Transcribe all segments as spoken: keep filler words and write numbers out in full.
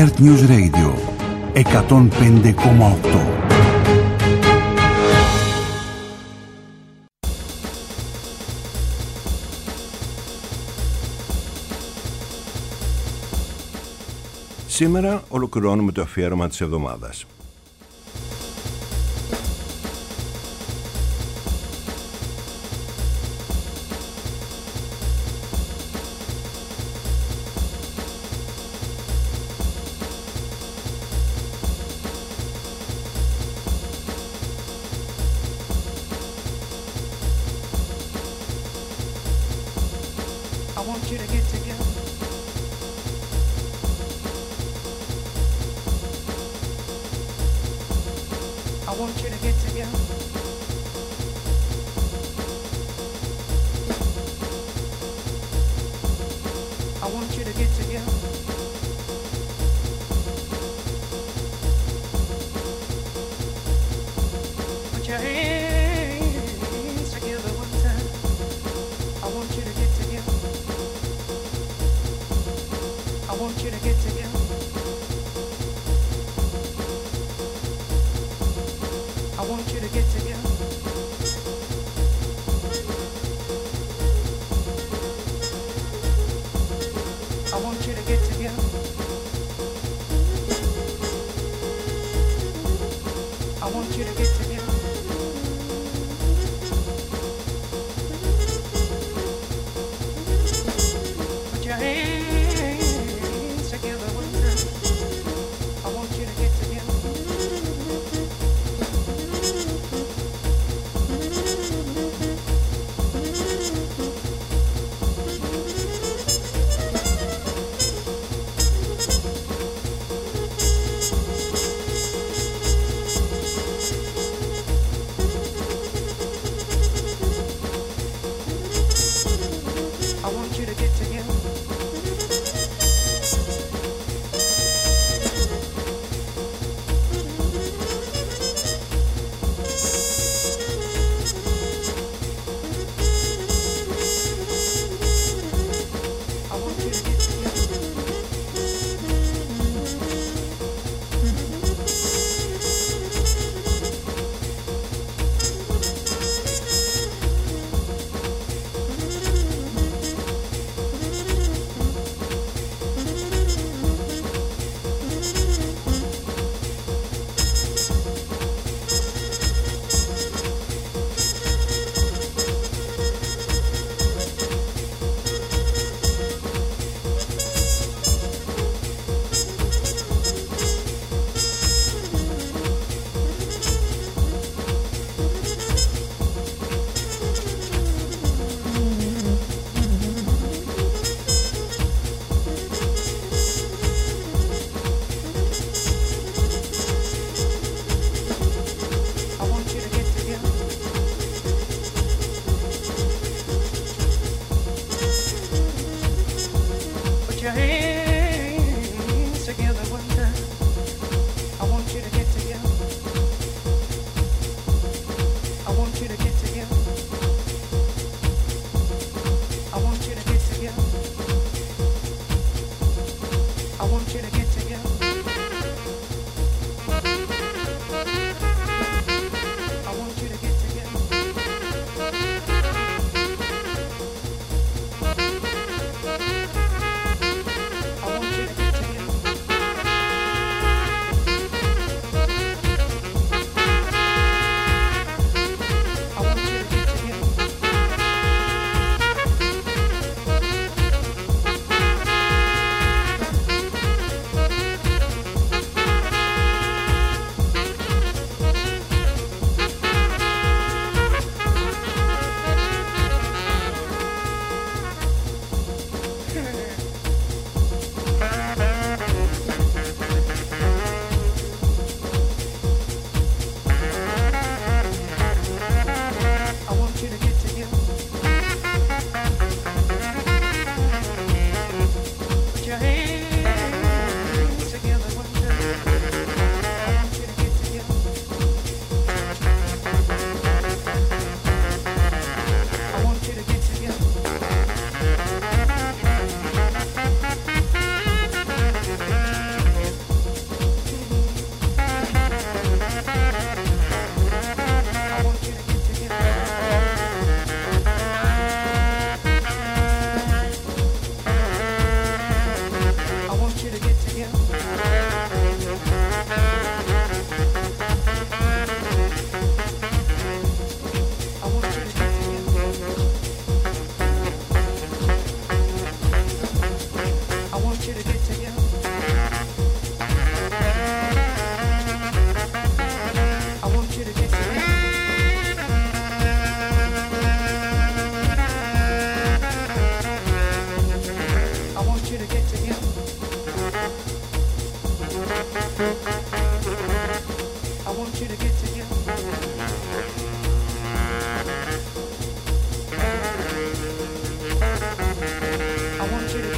Earth News Radio εκατόν πέντε κόμμα οκτώ. Σήμερα ολοκληρώνουμε το αφιέρωμα της εβδομάδας.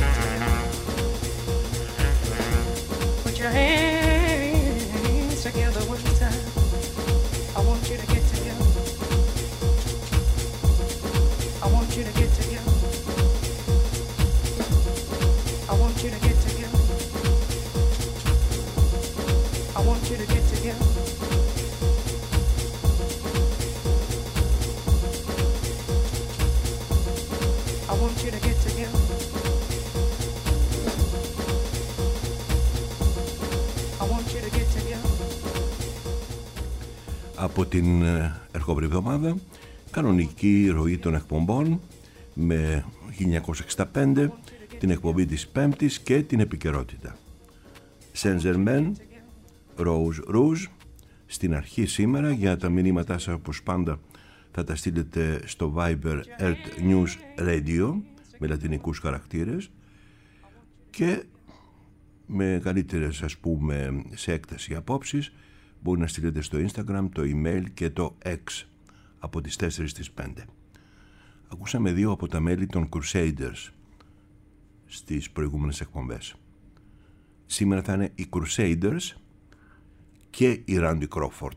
Put your hands together one time. I want you to get together. I want you to get together. I want you to get together. I want you to get together. I want you to get together. I want you to get together. Από την ερχόμενη εβδομάδα, κανονική ροή των εκπομπών με χίλια εννιακόσια εξήντα πέντε, την εκπομπή της Πέμπτης και την επικαιρότητα. Saint-Germain, Rose Rouge. Στην αρχή σήμερα, για τα μηνύματά σας όπως πάντα θα τα στείλετε στο Viber Earth News Radio με λατινικούς χαρακτήρες και με καλύτερες, ας πούμε, σε έκταση απόψεις μπορεί να στείλετε στο Instagram, το email και το X από τις τέσσερις στις πέντε. Ακούσαμε δύο από τα μέλη των Crusaders στις προηγούμενες εκπομπές. Σήμερα θα είναι οι Crusaders και η Randy Crawford.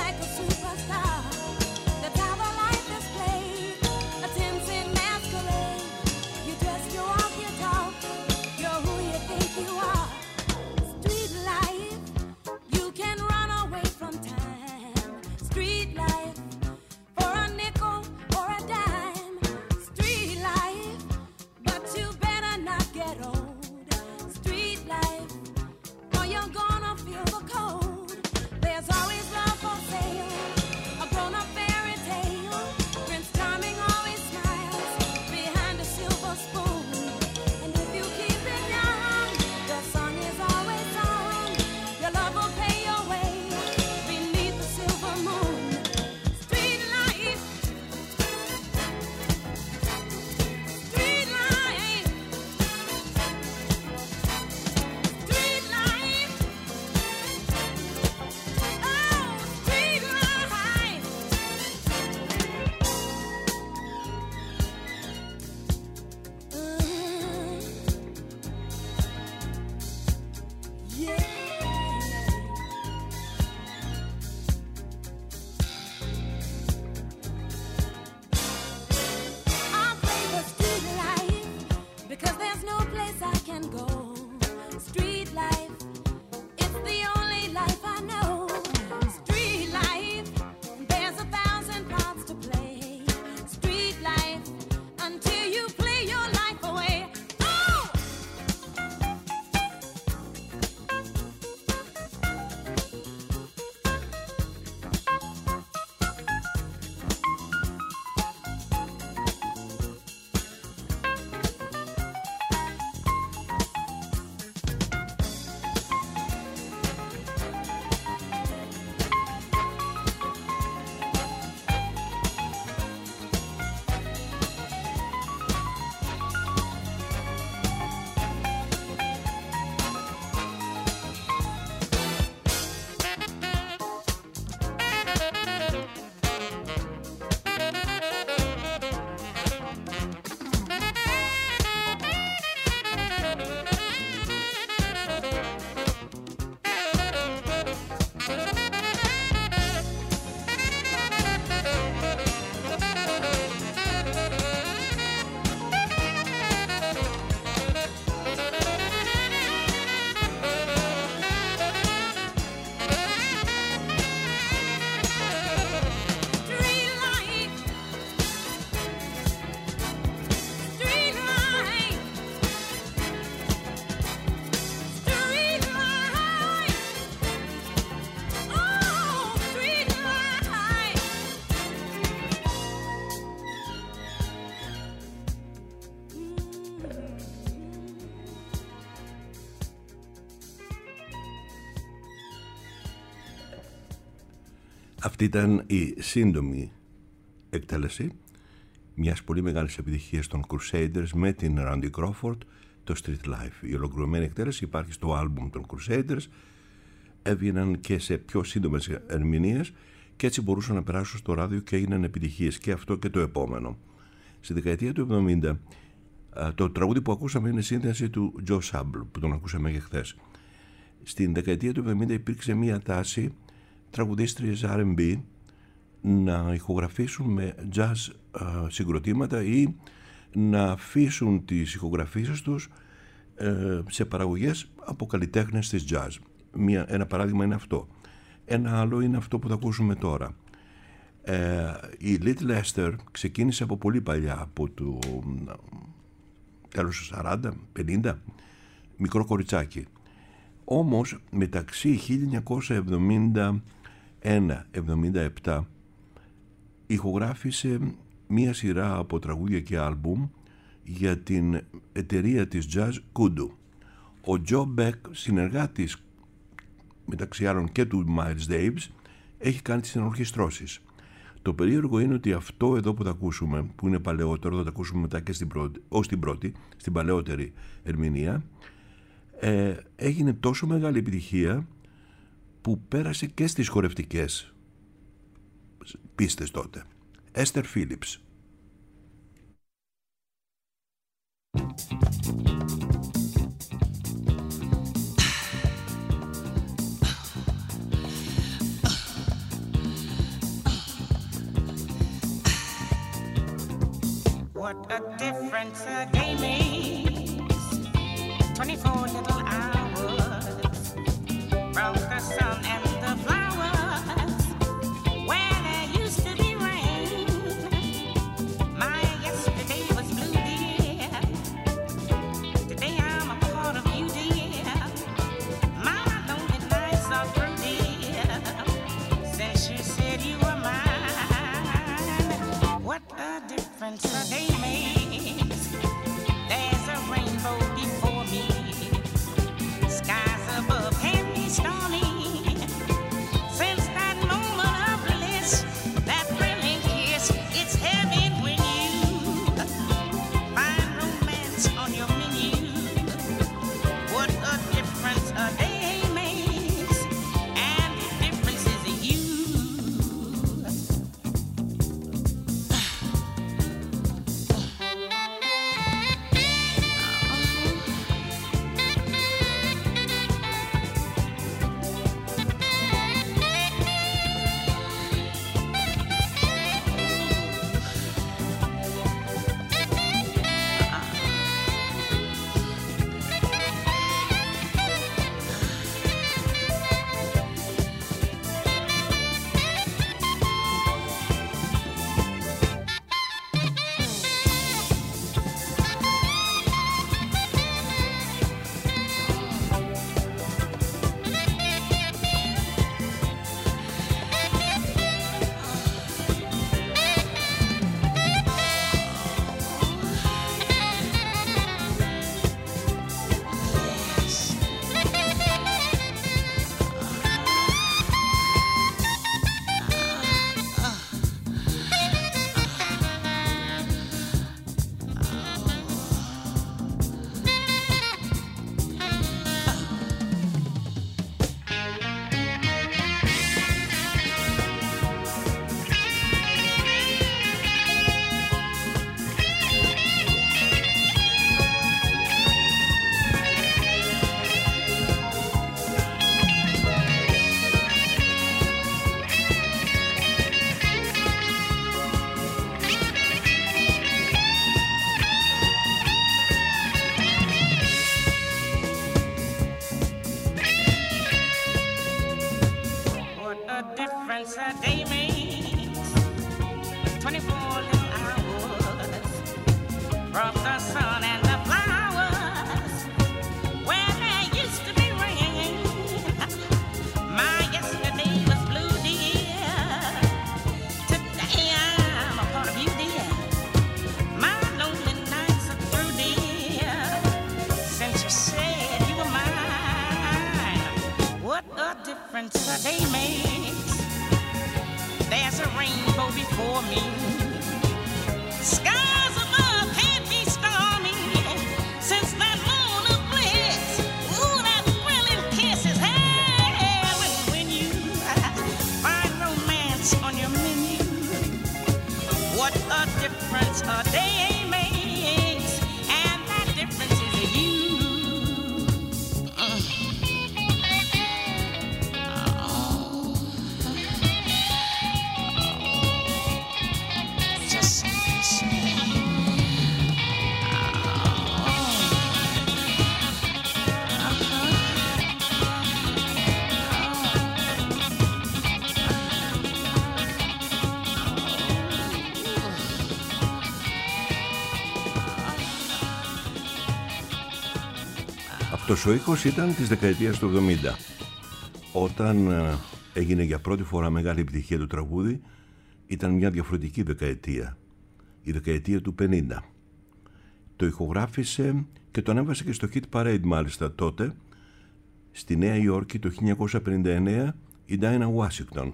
Masquerade. Αυτή ήταν η σύντομη εκτέλεση μιας πολύ μεγάλης επιτυχίας των Crusaders με την Randy Crawford, το Street Life. Η ολοκληρωμένη εκτέλεση υπάρχει στο άλμπουμ των Crusaders, έβγαιναν και σε πιο σύντομες ερμηνείες και έτσι μπορούσαν να περάσουν στο ράδιο και έγιναν επιτυχίες και αυτό και το επόμενο. Στη δεκαετία του εβδομήντα το τραγούδι που ακούσαμε είναι σύνθεση του Joe Sample που τον ακούσαμε και χθες. Στην δεκαετία του εβδομήντα υπήρξε μια τάση τραγουδίστριες αρ εντ μπι να ηχογραφήσουν με jazz α, συγκροτήματα ή να αφήσουν τις ηχογραφήσεις τους ε, σε παραγωγές από καλλιτέχνες της jazz. Μια, ένα παράδειγμα είναι αυτό. Ένα άλλο είναι αυτό που θα ακούσουμε τώρα. Ε, η Little Esther ξεκίνησε από πολύ παλιά, από το τέλος του σαράντα πενήντα, μικρό κοριτσάκι. Όμως μεταξύ χίλια εννιακόσια εβδομήντα ένα εβδομήντα επτά ηχογράφησε μία σειρά από τραγούδια και άλμπουμ για την εταιρεία της jazz Kudu. Ο Joe Beck, συνεργάτης μεταξύ άλλων και του Miles Davis, έχει κάνει τις ενορχιστρώσεις. Το περίεργο είναι ότι αυτό εδώ που θα ακούσουμε, που είναι παλαιότερο, θα το ακούσουμε μετά και στην πρώτη, ως την πρώτη, στην παλαιότερη ερμηνεία, ε, έγινε τόσο μεγάλη επιτυχία που πέρασε και στις χορευτικές πίστες τότε. Esther Phillips. What a difference a day makes. Twenty-four little hours from the sun and the flowers. Where there used to be rain, my yesterday was blue, dear. Today I'm a part of you, dear. My lonely nights are through, dear. Since you said you were mine, what a difference a day makes. There's a rainbow before me. Skies above can be stormy. Since that moment of bliss, that thrilling kiss, it's heaven when you find romance on your menu. What a difference a day makes, and the difference is you. What a difference a day makes. Twenty-four little hours from the sun and the flowers. Where there used to be rain, my yesterday was blue, dear. Today I'm a part of you, dear. My lonely nights are through, dear. Since you said you were mine, what a difference a day makes. rainbow before me. Skies above can't be stormy. Since that moon of bliss, ooh, that thrilling kiss is heaven when you find romance on your menu. What a difference a day makes, and that difference is you. Mm. Αυτός ο ήχος ήταν της δεκαετίας του εβδομήντα, όταν ε, έγινε για πρώτη φορά μεγάλη επιτυχία του τραγούδι. Ήταν μια διαφορετική δεκαετία, η δεκαετία του πενήντα. Το ηχογράφησε και το ανέβασε και στο Hit Parade μάλιστα τότε, στη Νέα Υόρκη το χίλια εννιακόσια πενήντα εννέα, η Dinah Washington.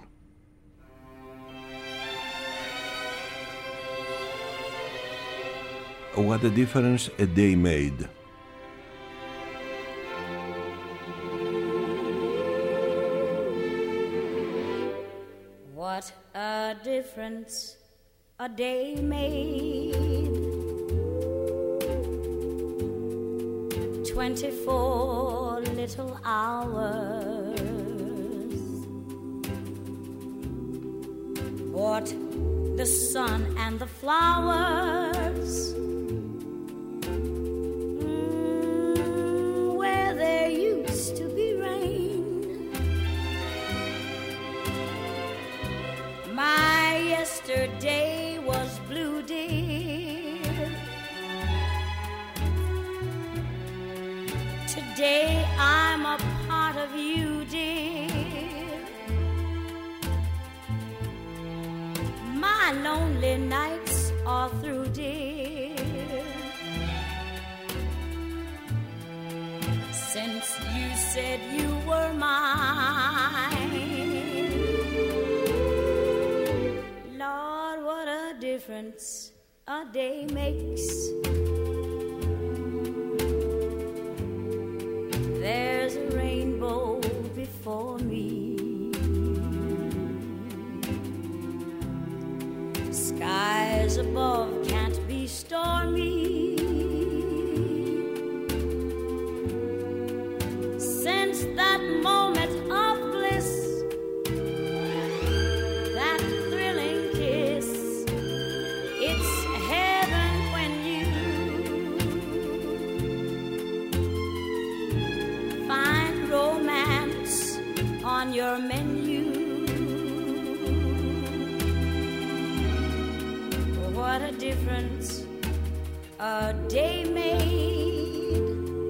What a difference a day made. What a difference a day made. Twenty-four little hours. What the sun and the flowers. Mm, where there used to be rain. My yesterday was blue, dear. Today I'm a part of you, dear. My lonely nights are through, dear. Since you said you were mine. Lord, what a difference a day makes. There's a rainbow before me. Skies above can't be stormy. Since that moment of bliss, that thrilling kiss, it's heaven when you find romance on your menu. What a difference a day made,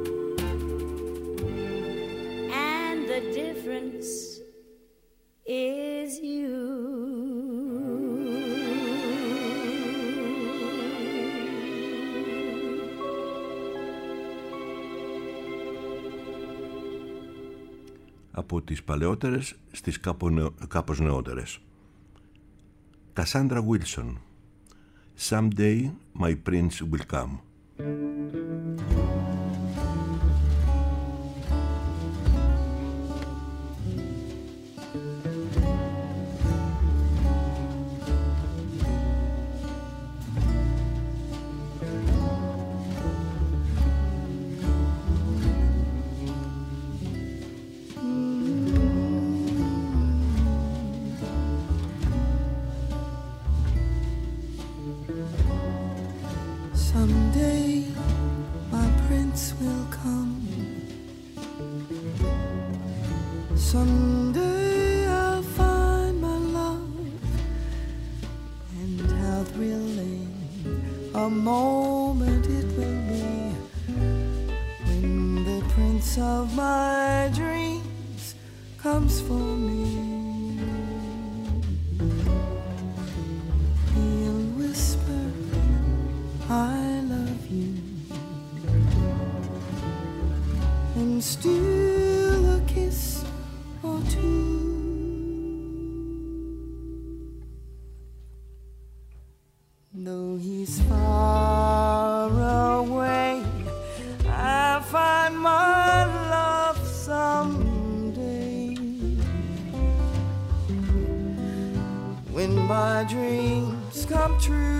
and the difference is you. Από τις παλαιότερες στις κάπως νεότερες. Cassandra Wilson, Someday my prince will come. Someday my prince will come. Someday I'll find my love, and how thrilling a moment it will be when the prince of my dreams comes for me. He'll whisper, I love you, and steal a kiss or two. Though he's far away, I'll find my love someday. When my dreams come true.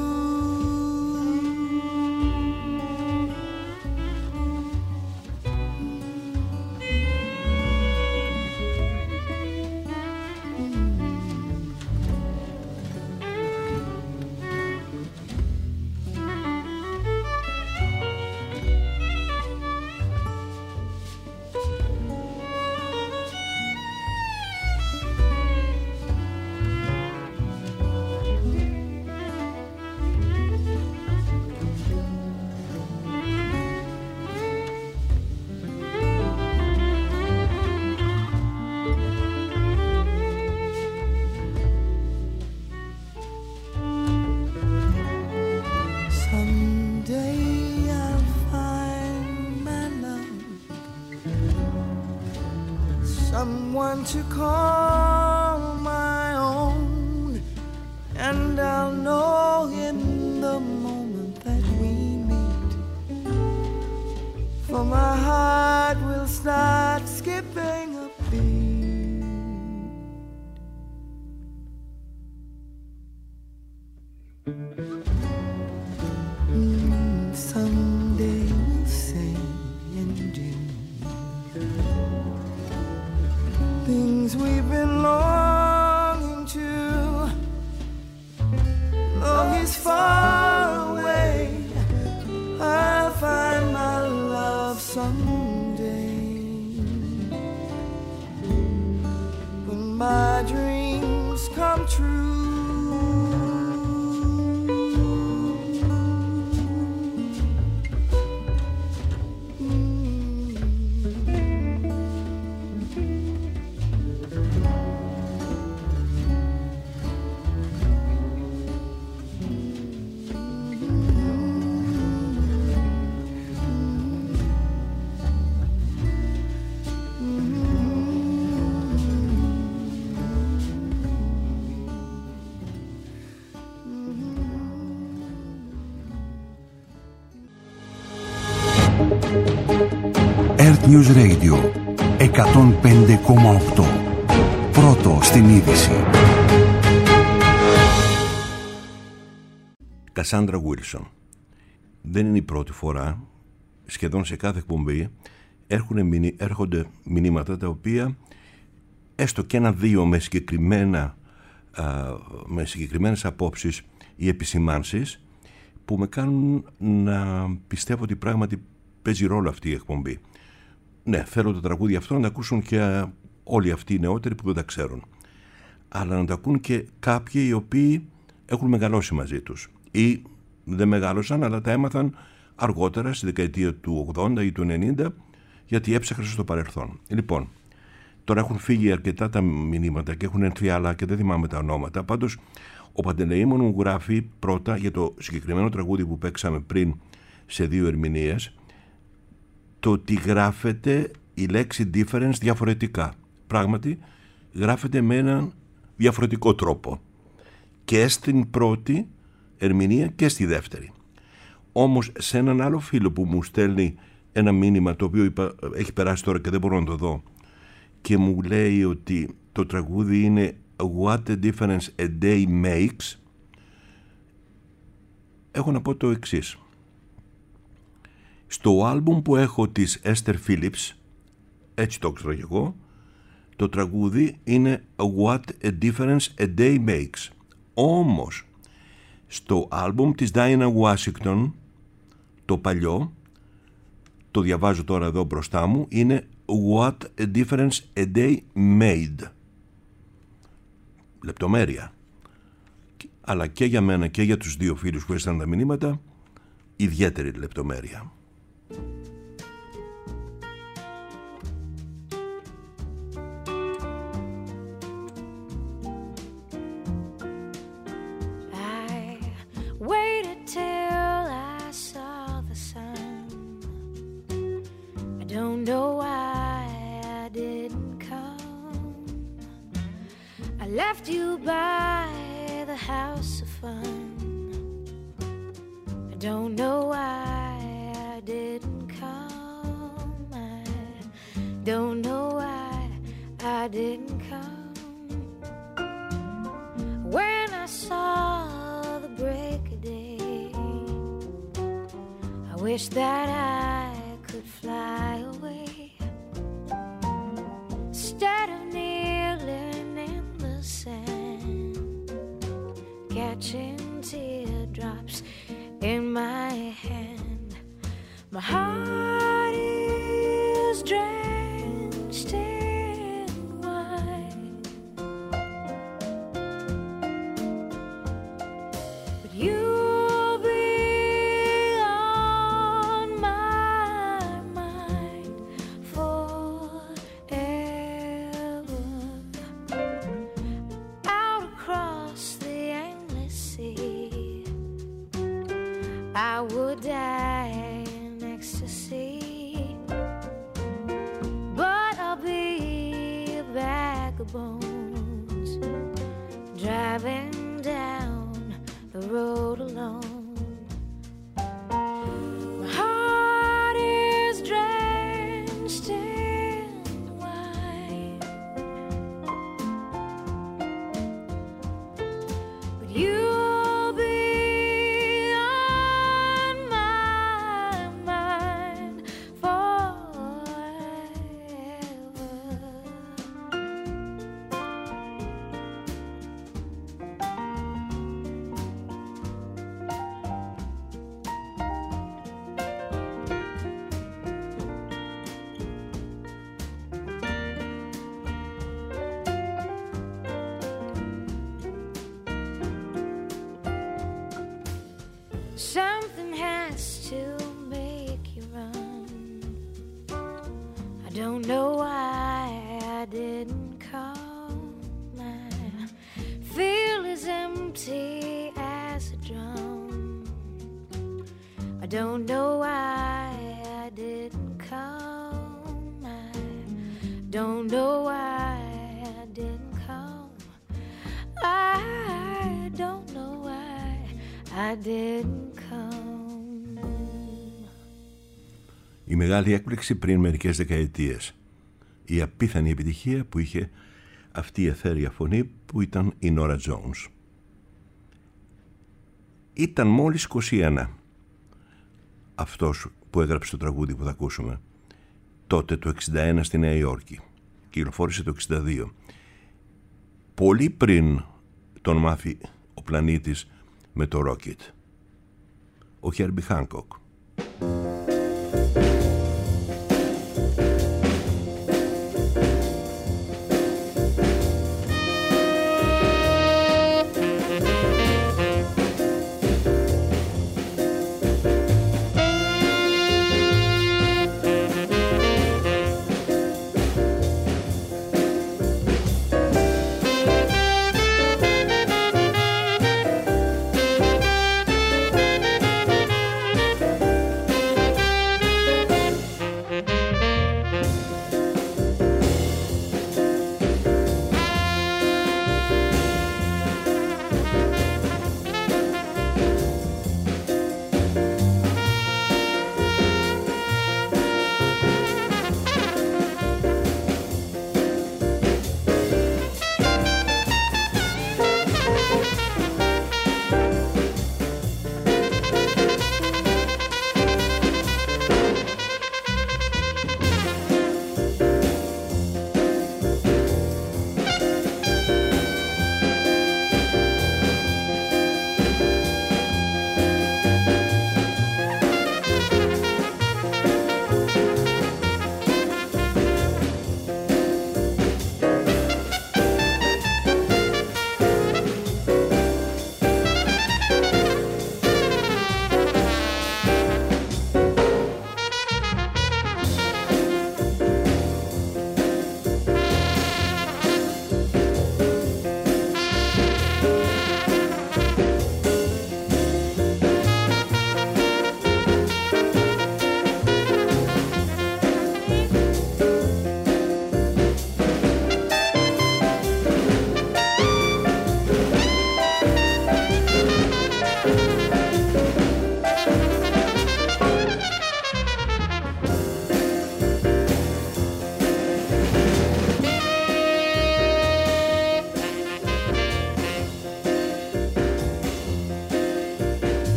Someone to call my own, and I'll know in the moment that we meet, for my heart will start skipping a beat. Mm, someday we'll say and do things we've been longing to. Though he's far away, I'll find my love someday. When my dreams come true. Earth News Radio εκατόν πέντε κόμμα οκτώ. Πρώτο στην είδηση. Κασάντρα Γουίλσον. Δεν είναι η πρώτη φορά. Σχεδόν σε κάθε εκπομπή έρχονται μηνύματα τα οποία έστω και ένα-δύο με, συγκεκριμένα, με συγκεκριμένες απόψεις ή επισημάνσεις που με κάνουν να πιστεύω ότι πράγματι παίζει ρόλο αυτή η εκπομπή. Ναι, θέλω το τραγούδι αυτό να τα ακούσουν και όλοι αυτοί οι νεότεροι που δεν τα ξέρουν. Αλλά να τα ακούν και κάποιοι οι οποίοι έχουν μεγαλώσει μαζί τους. Ή δεν μεγάλωσαν, αλλά τα έμαθαν αργότερα, στη δεκαετία του ογδόντα ή του ενενήντα, γιατί έψαχναν στο παρελθόν. Λοιπόν, τώρα έχουν φύγει αρκετά τα μηνύματα και έχουν έρθει άλλα και δεν θυμάμαι τα ονόματα. Πάντως, ο Παντελεήμων μου γράφει πρώτα για το συγκεκριμένο τραγούδι που παίξαμε πριν σε δύο ερμηνείες, το ότι γράφεται η λέξη difference διαφορετικά. Πράγματι, γράφεται με έναν διαφορετικό τρόπο. Και στην πρώτη ερμηνεία και στη δεύτερη. Όμως, σε έναν άλλο φίλο που μου στέλνει ένα μήνυμα, το οποίο είπα, έχει περάσει τώρα και δεν μπορώ να το δω, και μου λέει ότι το τραγούδι είναι What a difference a day makes, έχω να πω το εξής. Στο άλμπουμ που έχω της Esther Phillips, έτσι το ξέρω εγώ, το τραγούδι είναι What a difference a day makes. Όμως στο άλμπουμ της Diana Washington, το παλιό, το διαβάζω τώρα εδώ μπροστά μου, είναι What a difference a day made. Λεπτομέρεια. Αλλά και για μένα και για τους δύο φίλους που έστειλαν τα μηνύματα, ιδιαίτερη λεπτομέρεια. Left you by the house of fun, don't know why I didn't come. I don't know why I didn't come. When I saw the break of day, I wish that I could fly away instead of kneeling in the sand, catching teardrops in my hand. My heart is drenched in wine, but you'll be on my mind forever. Out across the endless sea, I would die in ecstasy, but I'll be a bag of bones driving down the road alone. My heart is drenched in wine, but you'll be on my mind forever. Something has to make you run. I don't know why I didn't come. I feel as empty as a drum. I don't know why I didn't come. I don't know why I didn't come. I don't know why I didn't come. Η μεγάλη έκπληξη πριν μερικές δεκαετίες. Η απίθανη επιτυχία που είχε αυτή η αιθέρια φωνή που ήταν η Νόρα Τζόουνς. Ήταν μόλις είκοσι ένα αυτός που έγραψε το τραγούδι που θα ακούσουμε. Τότε το εξήντα ένα στη Νέα Υόρκη. Κυκλοφόρησε το εξήντα δύο. Πολύ πριν τον μάθει ο πλανήτης με το Rocket. Ο Herbie Hancock. Thank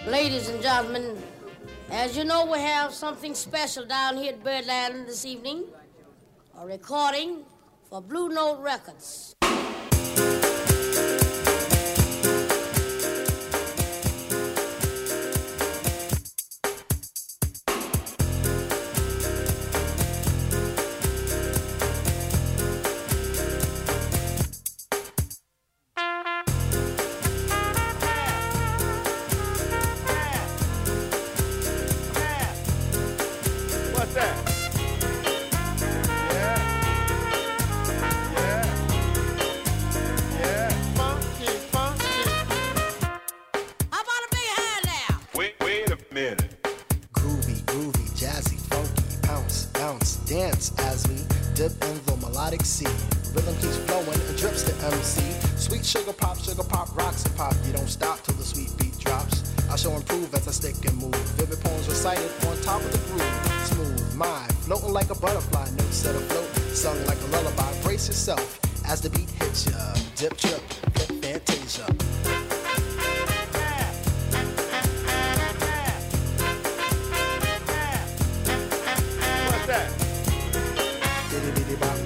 Ladies and gentlemen, as you know, we have something special down here at Birdland this evening. A recording for Blue Note Records. As the beat hits ya, dip, trip, flip, fantasia. What's that? Diddy diddy bop.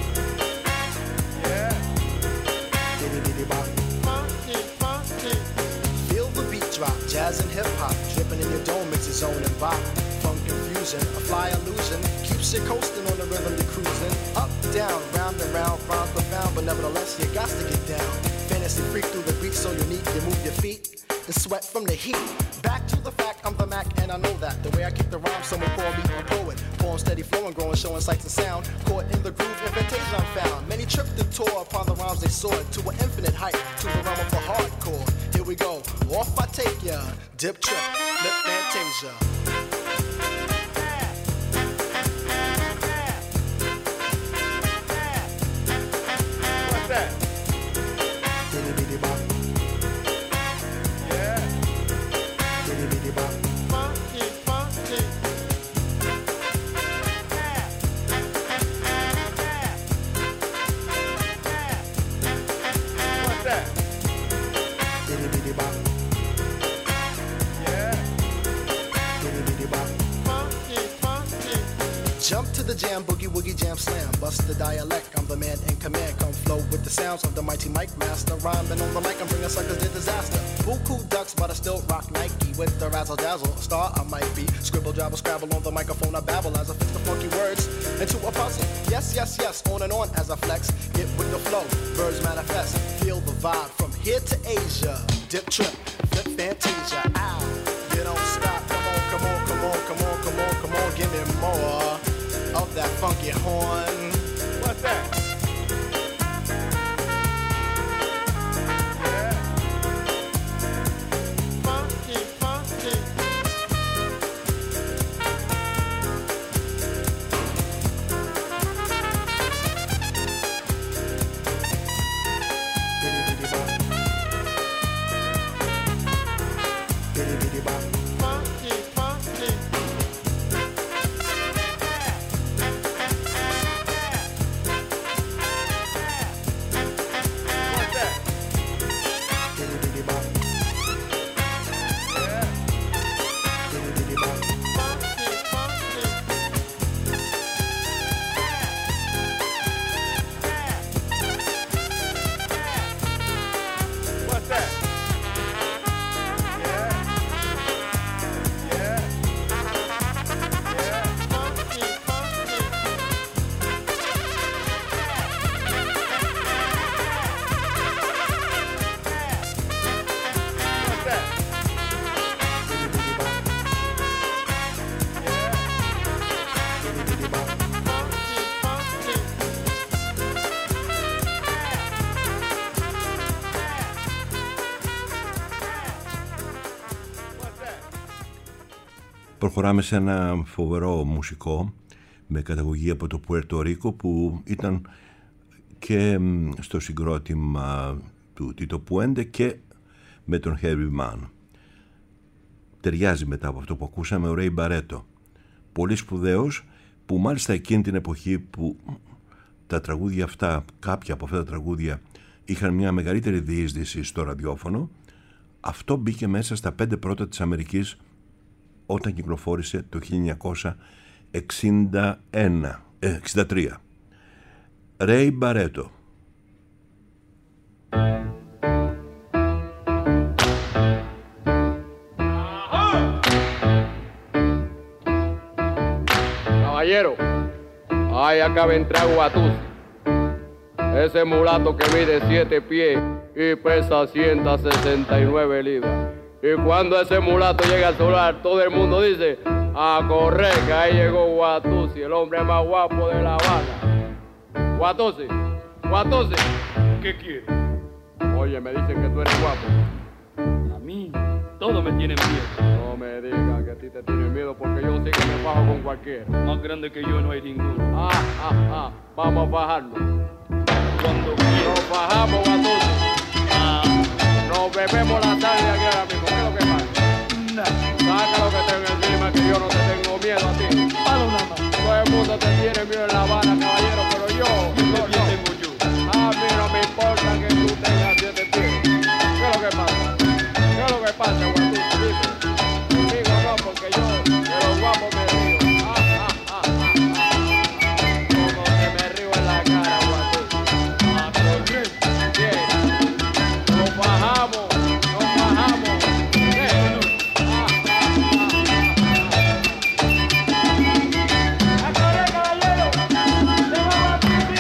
Yeah. Diddy diddy bop. Funky, funky. Feel the beat drop, jazz and hip hop, dripping in your dome, mix your zone and bop. Funk confusion, a fly illusion, keeps you coasting on the rhythm you're cruising. Up, down, round and round, rhymes profound, but nevertheless you got to get down. Fantasy freak through the beat so unique, you move your feet and sweat from the heat. Back to the fact, I'm the Mac and I know that. The way I kick the rhyme, someone call me a poet. Poem steady flowing, growing, showing sights and sound. Caught in the groove, invitation I'm found. Many tripped and tore upon the rhymes they soared to an infinite height, to the realm of the hardcore. Here we go, off I take ya, dip, trip, flip, fantasia. Jam, boogie, woogie, jam, slam. Bust the dialect, I'm the man in command. Come flow with the sounds of the mighty mic master. Rhyming on the mic, I'm bringing suckers to disaster. Buku ducks, but I still rock Nike. With the razzle dazzle, a star I might be. Scribble, jabble, scrabble on the microphone, I babble as I fix the funky words into a puzzle. Yes, yes, yes, on and on as I flex. Get with the flow, birds manifest. Feel the vibe from here to Asia. Dip, trip, flip, fantasia. Ow, you don't stop. Come on, come on, come on, come on, come on, come on, give me more of that funky horn. What's that? Yeah. Funky, funky. Bitty bitty bop. Bitty bitty bop. Funky, funky. Προχωράμε σε ένα φοβερό μουσικό με καταγωγή από το Πουέρτο Ρίκο, που ήταν και στο συγκρότημα του Τίτο Πουέντε και με τον Herbie Mann. Ταιριάζει μετά από αυτό που ακούσαμε ο Ρέι Μπαρέτο, πολύ σπουδαίος, που μάλιστα εκείνη την εποχή που τα τραγούδια αυτά, κάποια από αυτά τα τραγούδια είχαν μια μεγαλύτερη διείσδυση στο ραδιόφωνο, Αυτό μπήκε μέσα στα πέντε πρώτα της Αμερικής όταν κυκλοφόρησε το χίλια εννιακόσια εξήντα ένα, ε, εξήντα τρία. Ray Barretto. Caballero, ay, acá vendrá Guatuz. Ese mulato que mide siete pies y pesa ciento sesenta y nueve libras. Y cuando ese mulato llega al solar, todo el mundo dice, a correr, que ahí llegó Guatuzzi, el hombre más guapo de La Habana. Guatuzzi, Guatuzzi, ¿qué quieres? Oye, me dicen que tú eres guapo. A mí, todos me tienen miedo. No me digas que a ti te tienen miedo porque yo sí que me bajo con cualquiera. Más grande que yo no hay ninguno. Ah, ah, ah, vamos a bajarnos. Cuando quieras. Nos bajamos, Guatuzzi. Ah, Nos bebemos la tarde aquí ahora mismo. ¿Qué es lo que pasa? nada. Saca lo que tengo encima, que yo no te tengo miedo a ti. Palo nada más. Todo el mundo te tiene miedo en La Habana, caballero, pero yo, ¿Qué no, pie no. tengo yo? A mí no me importa que tú tengas siete pies. ¿Qué es lo que pasa? ¿Qué es lo que pasa, Guatuzzi? Dime. Conmigo no, porque yo de los guapos me río. Ah, ah, ah, ah, ah. Como que me río en la cara, Guatuzzi. A correr. Bien. Nos bajamos, nos bajamos. Bien. Ah, ah, ah, ah. ¡A correr, caballero! ¡Se va Guatuzzi!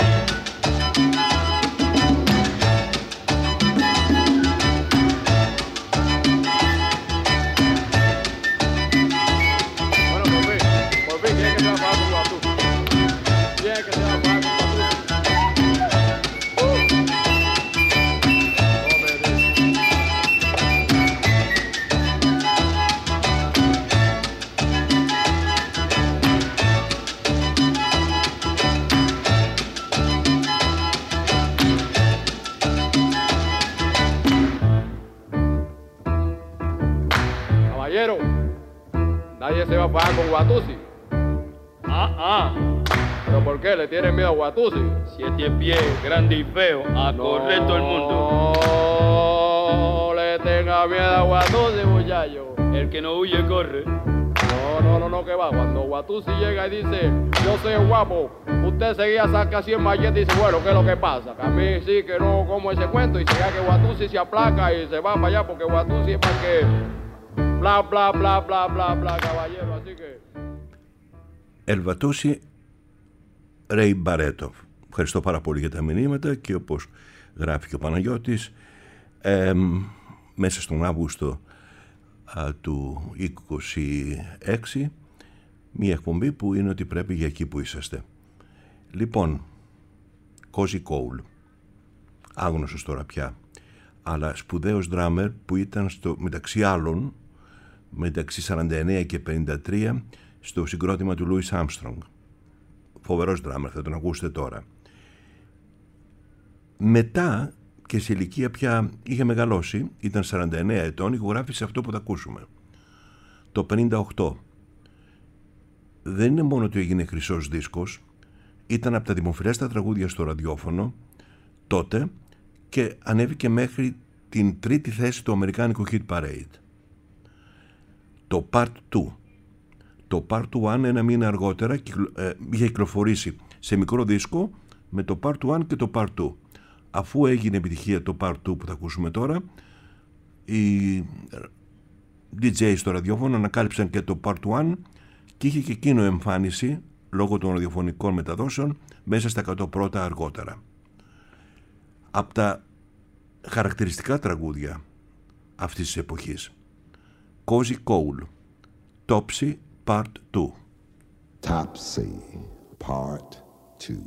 Bueno, por fin, por fin, ¿quién es que se va a pagar con Guatuzzi? ¿Quién es que se va a pagar con Guatuzzi? Uh. No me digas. Caballero, nadie se va a pagar con Guatuzzi. Ah, ah. ¿Pero por qué? ¿Le tienen miedo a Guatuzzi? Siete pies, grande y feo. A correr todo el mundo. No le tenga miedo a Guatuzzi, muchacho. El que no huye, corre. No, no, no, no, que va. Cuando Guatuzzi llega y dice, yo soy guapo, usted seguía saca cien malletas y dice, bueno, ¿qué es lo que pasa? Que a mí sí que no como ese cuento y se ve que Guatuzzi se aplaca y se va para allá porque Guatuzzi es para que bla, bla, bla, bla, bla, bla, caballero. Así que... Ελβατούση Ray Barretto. Ευχαριστώ πάρα πολύ για τα μηνύματα και όπως γράφει και ο Παναγιώτης, ε, μέσα στον Αύγουστο α, του είκοσι έξι, μία εκπομπή που είναι ότι πρέπει για εκεί που είσαστε. Λοιπόν, Cozy Cole, άγνωστος τώρα πια, αλλά σπουδαίος ντράμερ που ήταν στο, μεταξύ άλλων, μεταξύ σαράντα εννέα και πενήντα τρία, στο συγκρότημα του Louis Armstrong. Φοβερός ντράμερ, θα τον ακούσετε τώρα. Μετά και σε ηλικία πια είχε μεγαλώσει, ήταν σαράντα εννέα ετών, ηχογράφησε αυτό που θα ακούσουμε. Το πενήντα οκτώ. Δεν είναι μόνο ότι έγινε χρυσός δίσκος, ήταν από τα δημοφιλέστερα τραγούδια στο ραδιόφωνο τότε και ανέβηκε μέχρι την τρίτη θέση του αμερικάνικου Hit Parade. Το Part δύο. Το Part ένα ένα μήνα αργότερα ε, είχε κυκλοφορήσει σε μικρό δίσκο με το Part ένα και το Part δύο. Αφού έγινε επιτυχία το Part δύο που θα ακούσουμε τώρα, οι ντι τζέι στο ραδιόφωνο ανακάλυψαν και το Part ένα και είχε και εκείνο εμφάνιση λόγω των ραδιοφωνικών μεταδόσεων μέσα στα εκατό πρώτα αργότερα. Από τα χαρακτηριστικά τραγούδια αυτής της εποχής, Cozy Cole, Topsy Part δύο. Topsy Part two.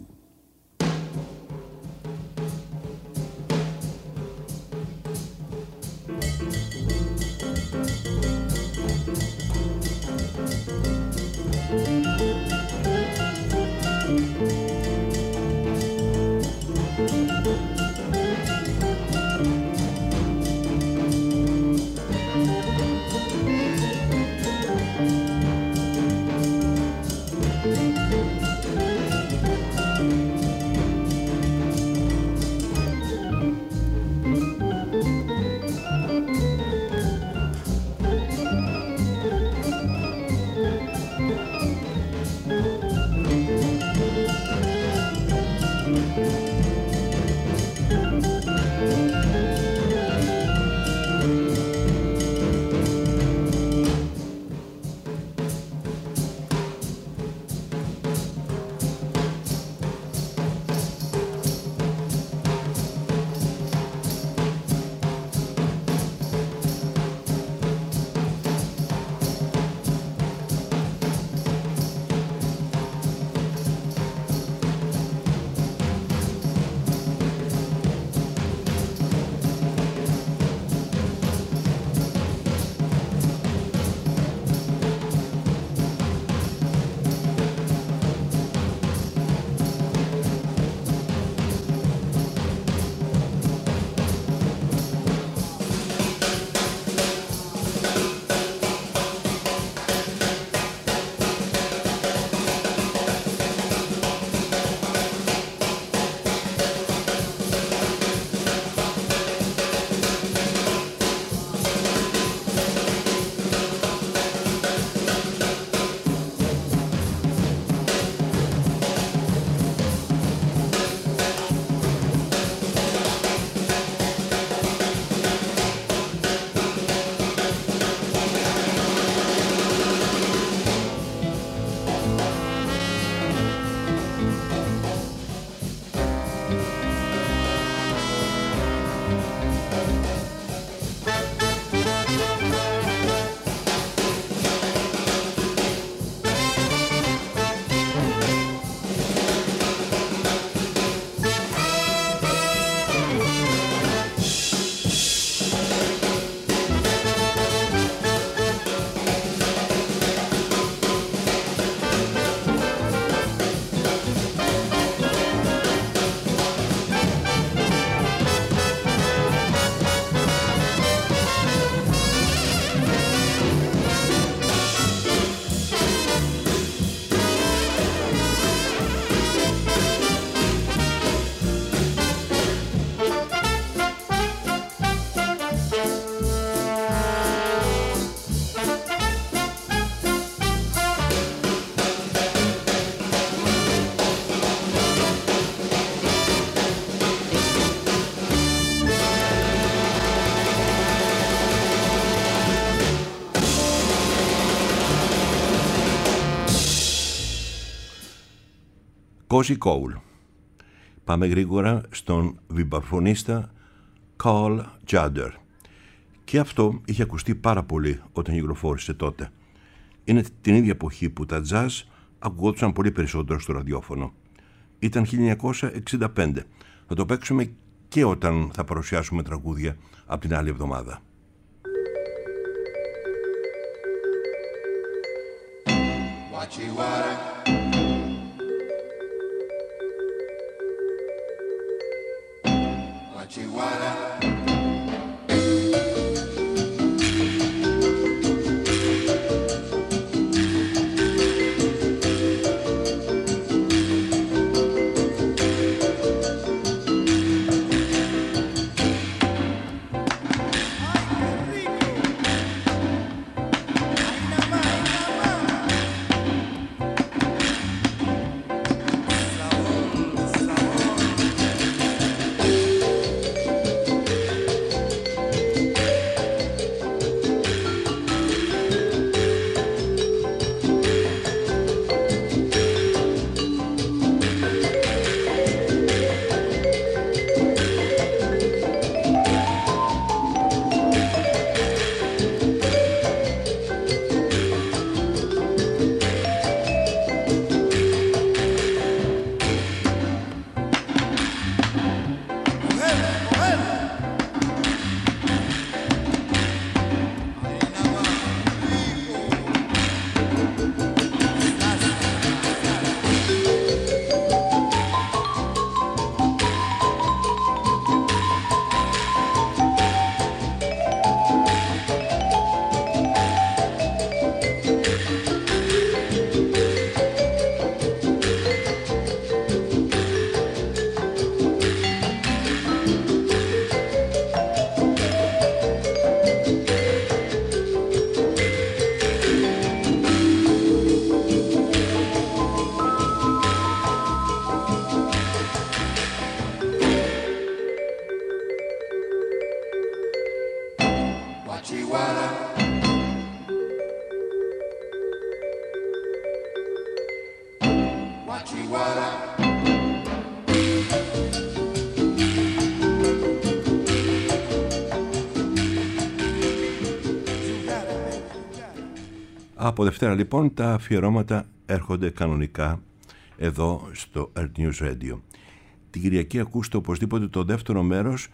Cozy Cole. Πάμε γρήγορα στον βιμπαφωνίστα Carl Judder. Και αυτό είχε ακουστεί πάρα πολύ όταν κυκλοφόρησε τότε. Είναι την ίδια εποχή που τα jazz ακουγόντουσαν πολύ περισσότερο στο ραδιόφωνο. Ήταν χίλια εννιακόσια εξήντα πέντε. Θα το παίξουμε και όταν θα παρουσιάσουμε τραγούδια από την άλλη εβδομάδα. Από Δευτέρα λοιπόν τα αφιερώματα έρχονται κανονικά εδώ στο Earth News Radio. Την Κυριακή ακούστε οπωσδήποτε το δεύτερο μέρος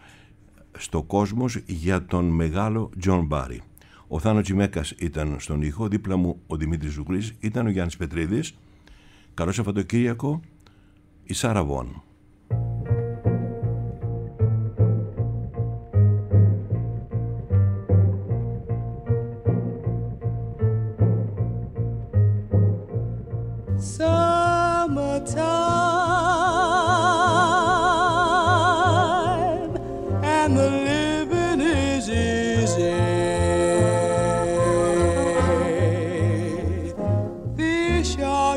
στο Κόσμος για τον μεγάλο John Barry. Ο Θάνο Τσιμέκας ήταν στον ήχο, δίπλα μου ο Δημήτρης Ζουκλής, ήταν ο Γιάννης Πετρίδης. Καλό Σαββατοκύριακο, η Σάρα Βον. Summertime and the living is easy. Fish are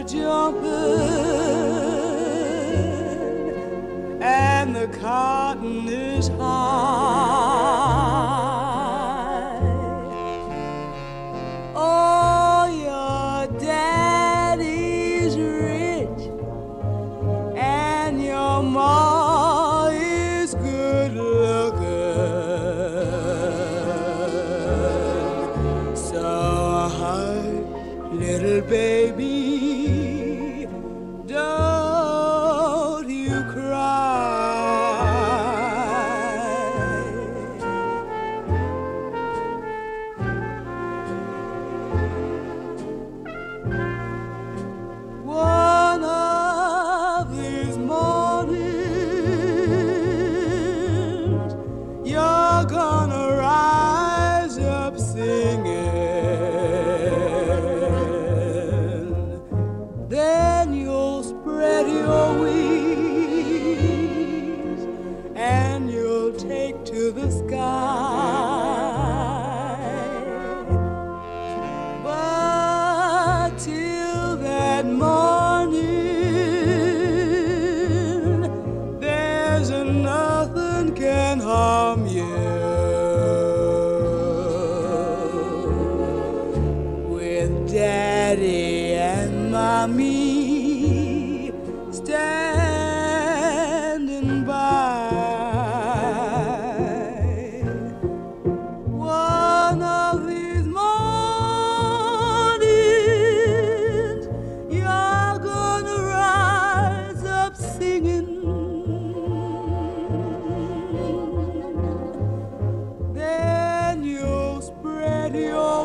jumping and the cotton is high. Oh, your daddy's rich and your ma is good looking. you're gonna rise up singing. Then you'll spread your wings and you'll take to the sky. But till that morning, there's nothing can harm you. With Daddy and Mommy standing by, one of these mornings you're gonna rise up singing. Then you'll spread your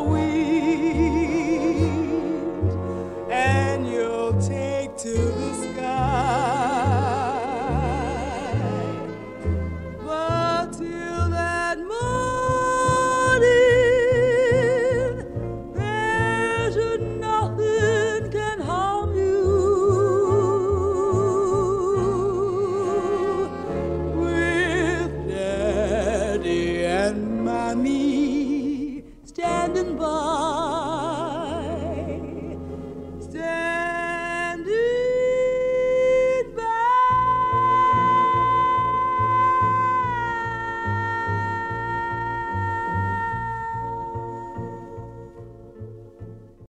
wings and you'll take to the sky. But till that morning, there's nothing can harm you. With Daddy and Mommy